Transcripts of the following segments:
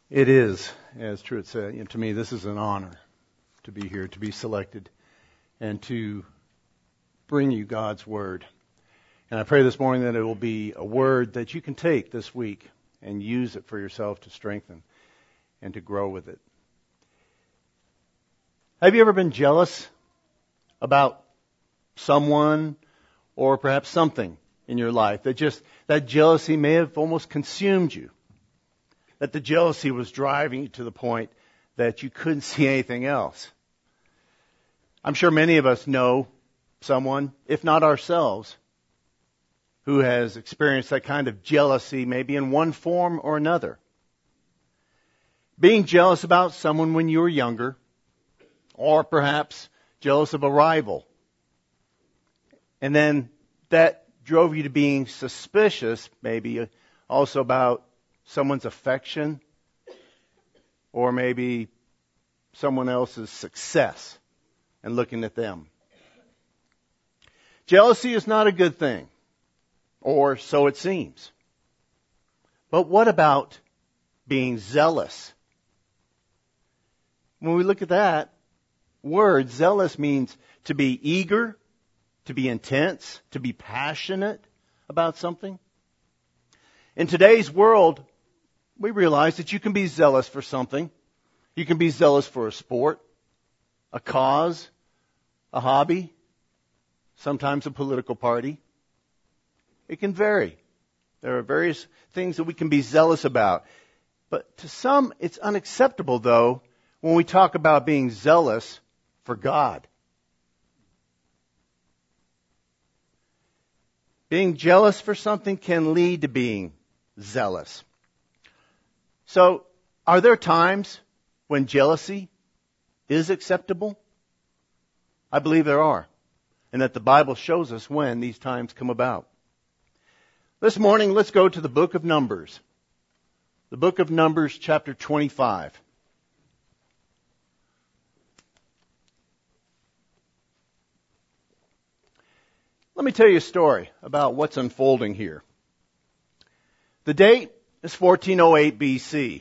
It is, as Truett said, to me, this is an honor to be here, to be selected, and to bring you God's Word. And I pray this morning that it will be a word that you can take this week and use it for yourself to strengthen and to grow with it. Have you ever been jealous about someone or perhaps something in your life that jealousy may have almost consumed you? That the jealousy was driving you to the point that you couldn't see anything else. I'm sure many of us know someone, if not ourselves, who has experienced that kind of jealousy, maybe in one form or another. Being jealous about someone when you were younger, or perhaps jealous of a rival. And then that drove you to being suspicious, maybe also about someone's affection, or maybe someone else's success, and looking at them. Jealousy is not a good thing, or so it seems. But what about being zealous? When we look at that word, zealous means to be eager, to be intense, to be passionate about something. In today's world, we realize that you can be zealous for something. You can be zealous for a sport, a cause, a hobby, sometimes a political party. It can vary. There are various things that we can be zealous about. But to some, it's unacceptable, though, when we talk about being zealous for God. Being jealous for something can lead to being zealous. So, are there times when jealousy is acceptable? I believe there are, and that the Bible shows us when these times come about. This morning, let's go to the book of Numbers. The book of Numbers, chapter 25. Let me tell you a story about what's unfolding here. The date is 1408 BC.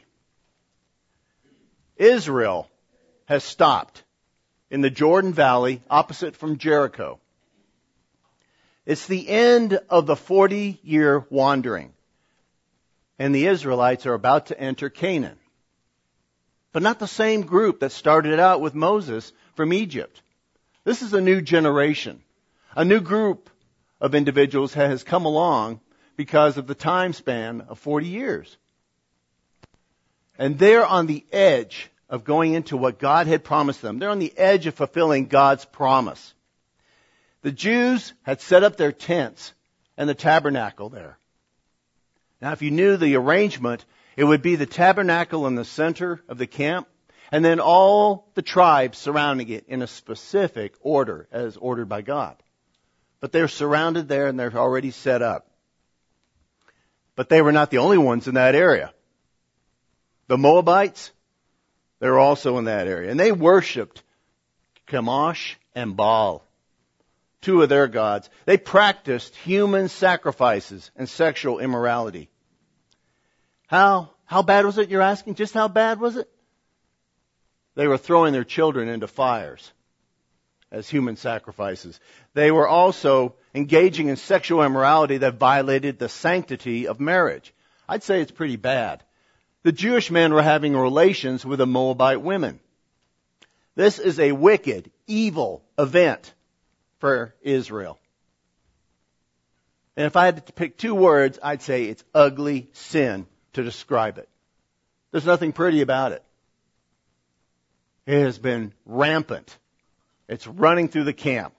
Israel has stopped in the Jordan Valley opposite from Jericho. It's the end of the 40-year wandering, and the Israelites are about to enter Canaan. But not the same group that started out with Moses from Egypt. This is a new generation. A new group of individuals has come along because of the time span of 40 years. And they're on the edge of going into what God had promised them. They're on the edge of fulfilling God's promise. The Jews had set up their tents and the tabernacle there. Now, if you knew the arrangement, it would be the tabernacle in the center of the camp, and then all the tribes surrounding it in a specific order, as ordered by God. But they're surrounded there and they're already set up. But they were not the only ones in that area. The Moabites, they're also in that area. And they worshipped Chemosh and Baal, two of their gods. They practiced human sacrifices and sexual immorality. How bad was it, you're asking? Just how bad was it? They were throwing their children into fires as human sacrifices. They were also engaging in sexual immorality that violated the sanctity of marriage. I'd say it's pretty bad. The Jewish men were having relations with the Moabite women. This is a wicked, evil event for Israel. And if I had to pick two words, I'd say it's ugly sin to describe it. There's nothing pretty about it. It has been rampant. It's running through the camp.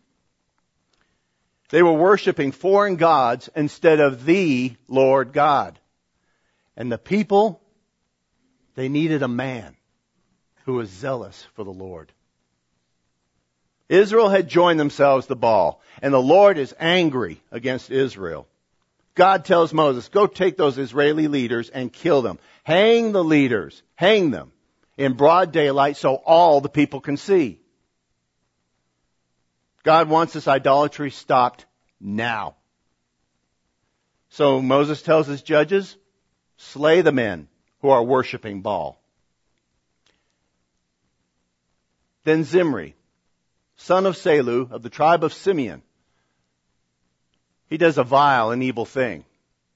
They were worshiping foreign gods instead of the Lord God. And the people, they needed a man who was zealous for the Lord. Israel had joined themselves to Baal, and the Lord is angry against Israel. God tells Moses, go take those Israeli leaders and kill them. Hang the leaders, hang them in broad daylight so all the people can see. God wants this idolatry stopped now. So Moses tells his judges, slay the men who are worshiping Baal. Then Zimri, son of Salu, of the tribe of Simeon, he does a vile and evil thing.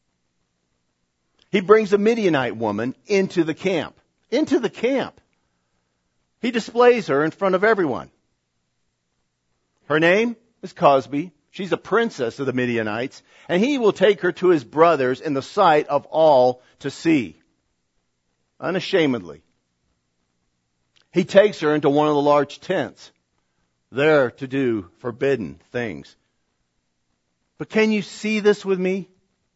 He brings a Midianite woman into the camp. Into the camp. He displays her in front of everyone. Her name is Cosbi. She's a princess of the Midianites, and he will take her to his brothers in the sight of all to see. Unashamedly. He takes her into one of the large tents, there to do forbidden things. But can you see this with me?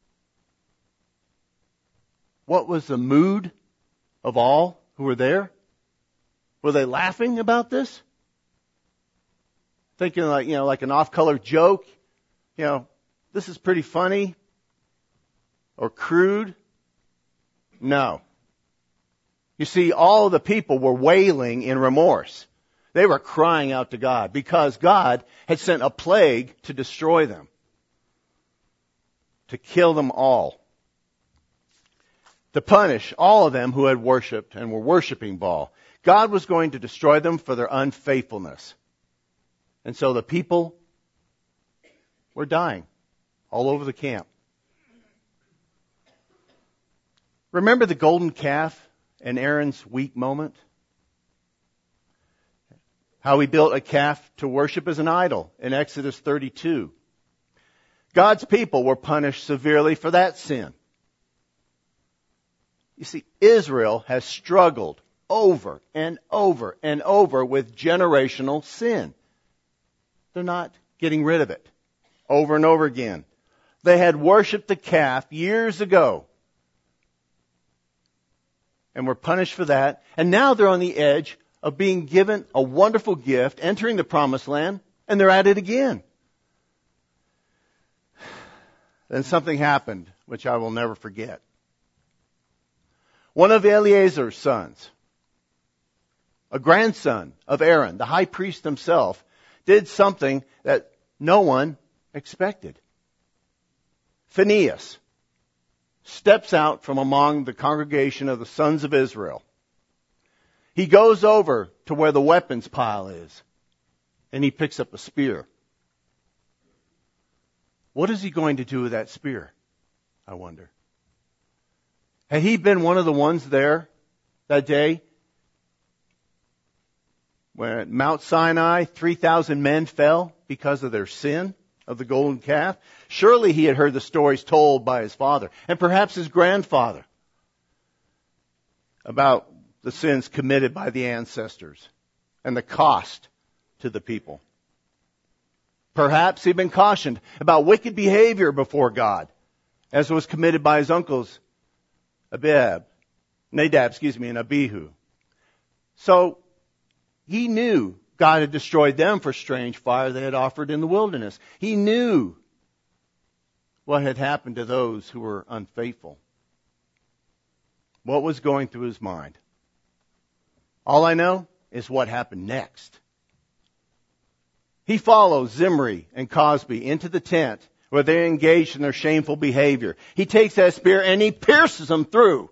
What was the mood of all who were there? Were they laughing about this? Thinking like an off-color joke? This is pretty funny? Or crude? No. You see, all of the people were wailing in remorse. They were crying out to God because God had sent a plague to destroy them. To kill them all. To punish all of them who had worshipped and were worshiping Baal. God was going to destroy them for their unfaithfulness. And so the people were dying all over the camp. Remember the golden calf and Aaron's weak moment? How he built a calf to worship as an idol in Exodus 32. God's people were punished severely for that sin. You see, Israel has struggled over and over and over with generational sin. They're not getting rid of it over and over again. They had worshipped the calf years ago and were punished for that. And now they're on the edge of being given a wonderful gift, entering the promised land, and they're at it again. Then something happened, which I will never forget. One of Eleazar's sons, a grandson of Aaron, the high priest himself, did something that no one expected. Phinehas steps out from among the congregation of the sons of Israel. He goes over to where the weapons pile is, and he picks up a spear. What is he going to do with that spear, I wonder? Had he been one of the ones there that day when at Mount Sinai 3,000 men fell because of their sin of the golden calf? Surely he had heard the stories told by his father and perhaps his grandfather about the sins committed by the ancestors and the cost to the people. Perhaps he'd been cautioned about wicked behavior before God, as was committed by his uncles Nadab, and Abihu. So he knew God had destroyed them for strange fire they had offered in the wilderness. He knew what had happened to those who were unfaithful. What was going through his mind? All I know is what happened next. He follows Zimri and Cosbi into the tent where they're engaged in their shameful behavior. He takes that spear and he pierces them through.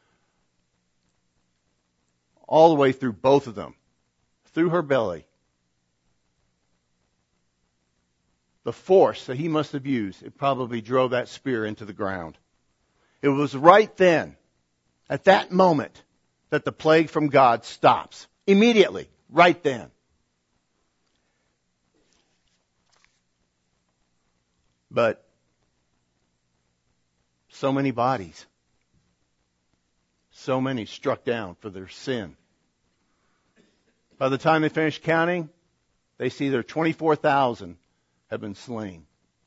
All the way through both of them. Through her belly. The force that he must have used, it probably drove that spear into the ground. It was right then, at that moment, that the plague from God stops. Immediately. Right then. But so many bodies, so many struck down for their sin. By the time they finish counting, they see their 24,000 have been slain.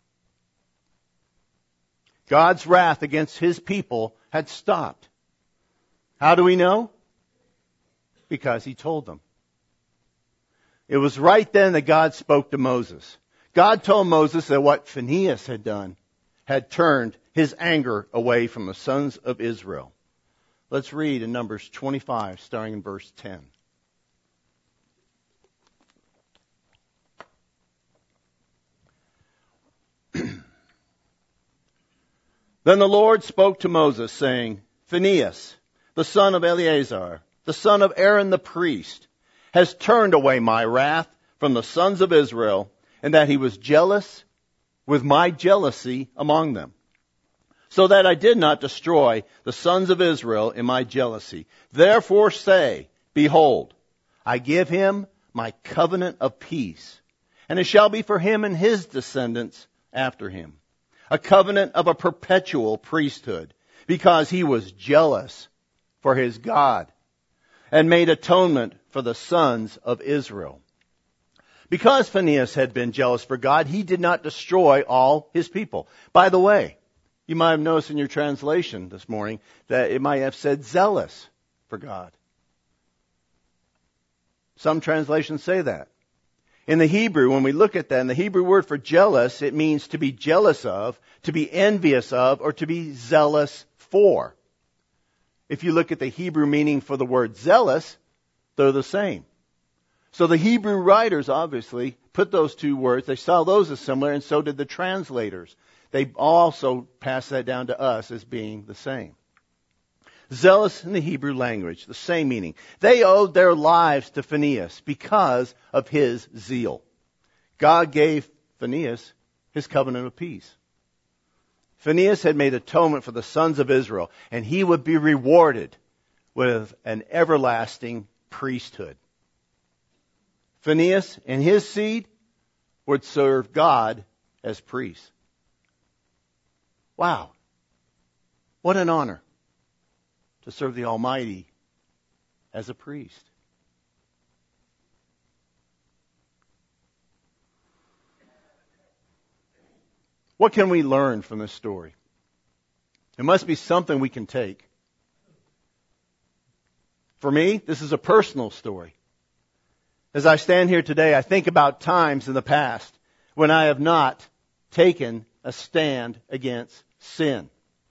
God's wrath against his people had stopped. How do we know? Because he told them. It was right then that God spoke to Moses. God told Moses that what Phinehas had done had turned his anger away from the sons of Israel. Let's read in Numbers 25, starting in verse 10. Then the Lord spoke to Moses, saying, Phinehas, the son of Eleazar, the son of Aaron the priest, has turned away my wrath from the sons of Israel, and that he was jealous with my jealousy among them, so that I did not destroy the sons of Israel in my jealousy. Therefore say, behold, I give him my covenant of peace, and it shall be for him and his descendants after him, a covenant of a perpetual priesthood, because he was jealous for his God, and made atonement for the sons of Israel. Because Phinehas had been jealous for God, he did not destroy all his people. By the way, you might have noticed in your translation this morning that it might have said zealous for God. Some translations say that. In the Hebrew, when we look at that, in the Hebrew word for jealous, it means to be jealous of, to be envious of, or to be zealous for. If you look at the Hebrew meaning for the word zealous, they're the same. So the Hebrew writers obviously put those two words, they saw those as similar, and so did the translators. They also passed that down to us as being the same. Zealous in the Hebrew language, the same meaning. They owed their lives to Phinehas because of his zeal. God gave Phinehas his covenant of peace. Phinehas had made atonement for the sons of Israel, and he would be rewarded with an everlasting priesthood. Phinehas and his seed would serve God as priests. Wow. What an honor to serve the Almighty as a priest. What can we learn from this story? It must be something we can take. For me, this is a personal story. As I stand here today, I think about times in the past when I have not taken a stand against sin.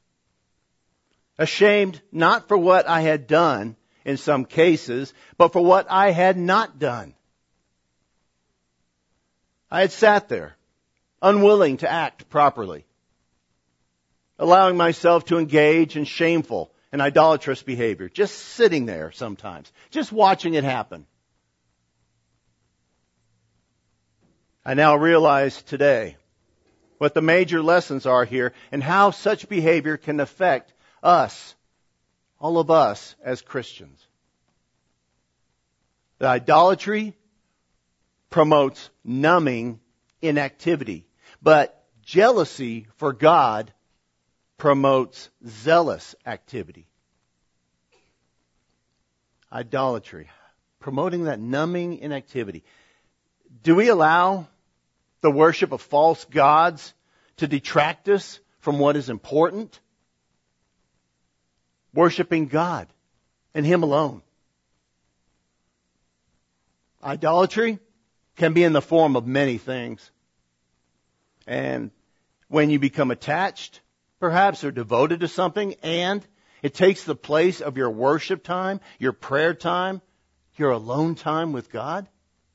Ashamed not for what I had done in some cases, but for what I had not done. I had sat there, unwilling to act properly, allowing myself to engage in shameful and idolatrous behavior, just sitting there sometimes, just watching it happen. I now realize today what the major lessons are here and how such behavior can affect us, all of us as Christians. The idolatry promotes numbing inactivity, but jealousy for God promotes zealous activity. Idolatry, promoting that numbing inactivity. Do we allow the worship of false gods to detract us from what is important? Worshiping God and Him alone. Idolatry can be in the form of many things. And when you become attached, perhaps, or devoted to something, and it takes the place of your worship time, your prayer time, your alone time with God,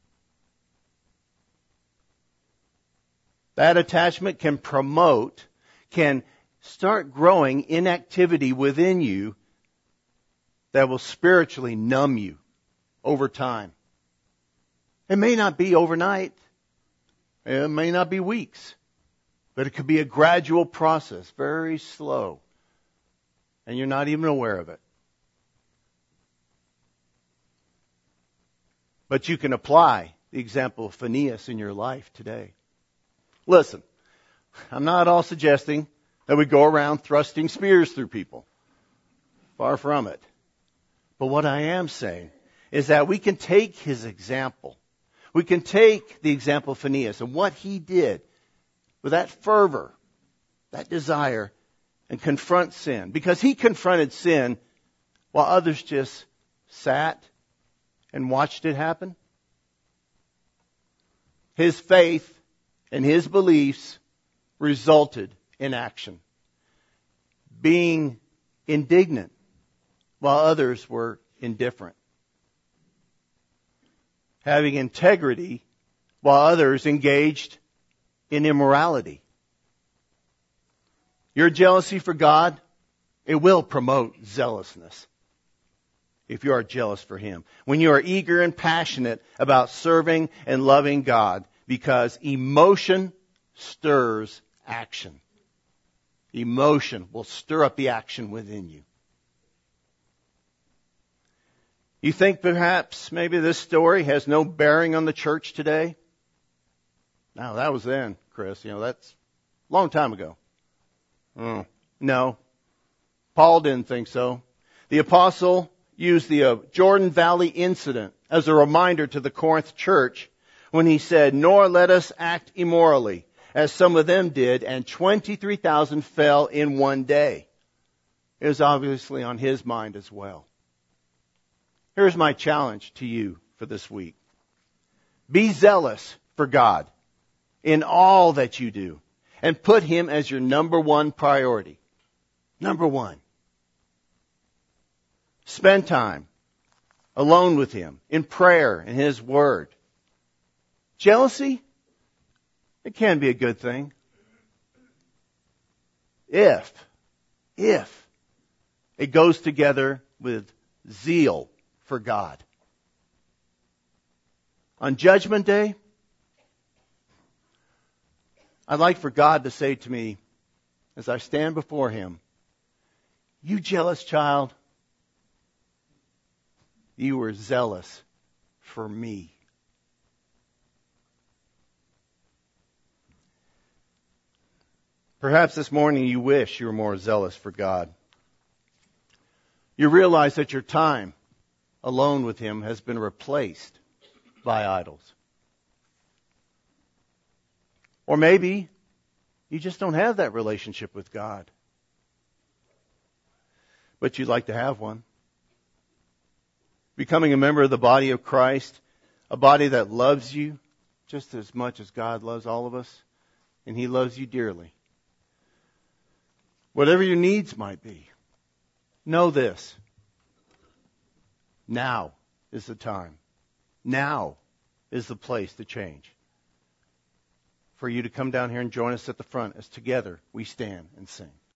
that attachment can start growing inactivity within you that will spiritually numb you over time. It may not be overnight. It may not be weeks. But it could be a gradual process, very slow. And you're not even aware of it. But you can apply the example of Phinehas in your life today. Listen, I'm not all suggesting that we go around thrusting spears through people. Far from it. But what I am saying is that we can take his example. We can take the example of Phinehas and what he did with that fervor, that desire, and confront sin. Because he confronted sin while others just sat and watched it happen. His faith and his beliefs resulted in action. Being indignant while others were indifferent. Having integrity while others engaged in immorality. Your jealousy for God, it will promote zealousness. if you are jealous for Him. When you are eager and passionate about serving and loving God, because emotion stirs action. Emotion will stir up the action within you. You think perhaps maybe this story has no bearing on the church today? No, that was then, Chris. That's a long time ago. No, Paul didn't think so. The apostle used the Jordan Valley incident as a reminder to the Corinth church when he said, "Nor let us act immorally, as some of them did, and 23,000 fell in one day." It was obviously on his mind as well. Here's my challenge to you for this week. Be zealous for God in all that you do, and put Him as your number one priority. Number one. Spend time alone with Him in prayer and His Word. Jealousy, it can be a good thing. If it goes together with zeal for God. On Judgment Day, I'd like for God to say to me, as I stand before Him, "You jealous child, you were zealous for me." Perhaps this morning you wish you were more zealous for God. You realize that your time alone with Him has been replaced by idols. Or maybe you just don't have that relationship with God, but you'd like to have one. Becoming a member of the body of Christ, a body that loves you just as much as God loves all of us, and He loves you dearly. Whatever your needs might be, know this. Now is the time. Now is the place to change. For you to come down here and join us at the front as together we stand and sing.